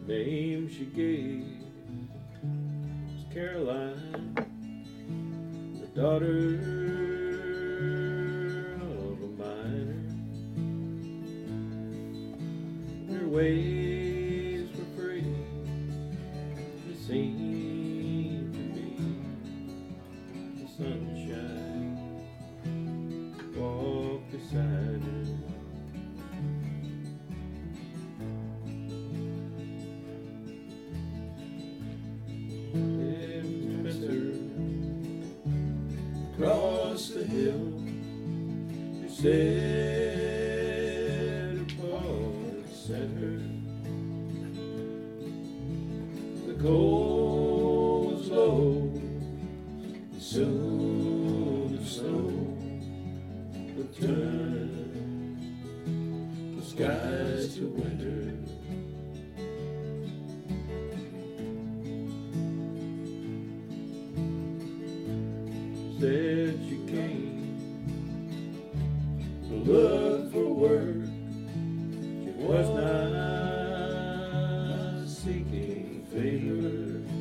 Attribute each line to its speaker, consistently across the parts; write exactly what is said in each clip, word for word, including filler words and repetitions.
Speaker 1: name she gave was Caroline, the daughter of a miner. Her ways were free, it seemed to me. The sunshine walked beside her. Across the hill, you said her father sent her. The cold was low, and soon the snow would turn the skies to winter. Said she came to look for work. She was not seeking favor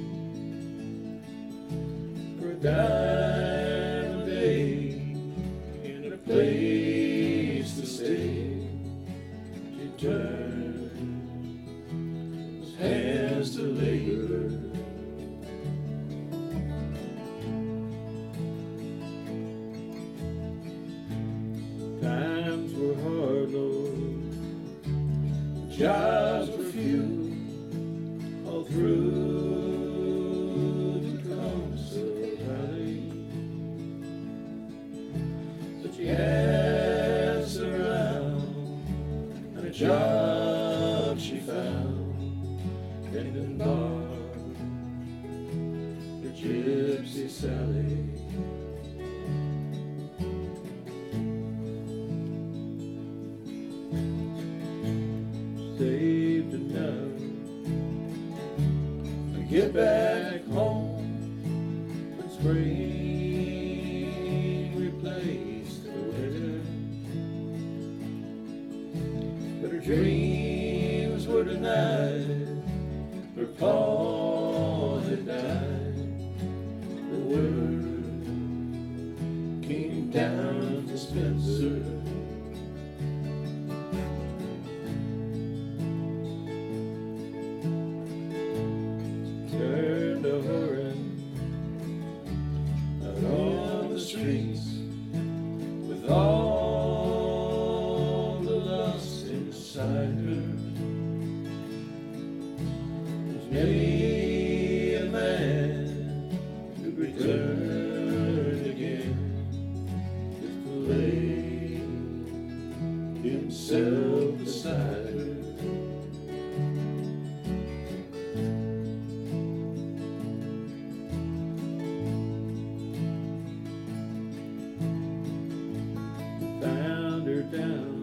Speaker 1: for a dime a day and a place to stay. She turned those hands to labor. Times were hard, Lord, jobs were few, all through the Tecumseh Valley. But she asked around, and a job she found, tending bar for Gypsy Sally. Saved enough to get back home when spring replaced the winter. But her dreams were denied, her Paul had died. The word came down to Spencer. Turned a whoring out on the streets with all the lust inside her. There's many a man who returned again just to lay himself beside her. Found her down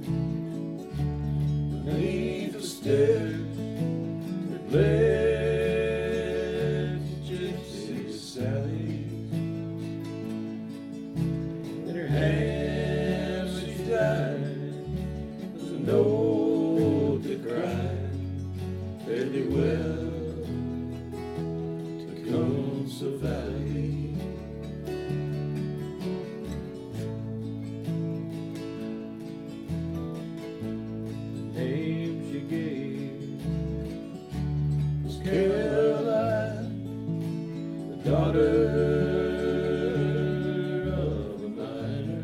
Speaker 1: beneath the stairs that led to Gypsy Sally. In her hand when she died was a note that cried, "Fare thee well, Tecumseh Valley." Name she gave was Caroline, the daughter of a miner.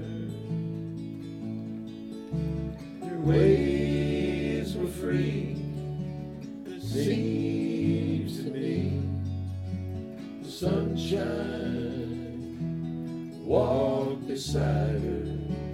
Speaker 1: Their ways were free, and it seems to me the sunshine walked beside her.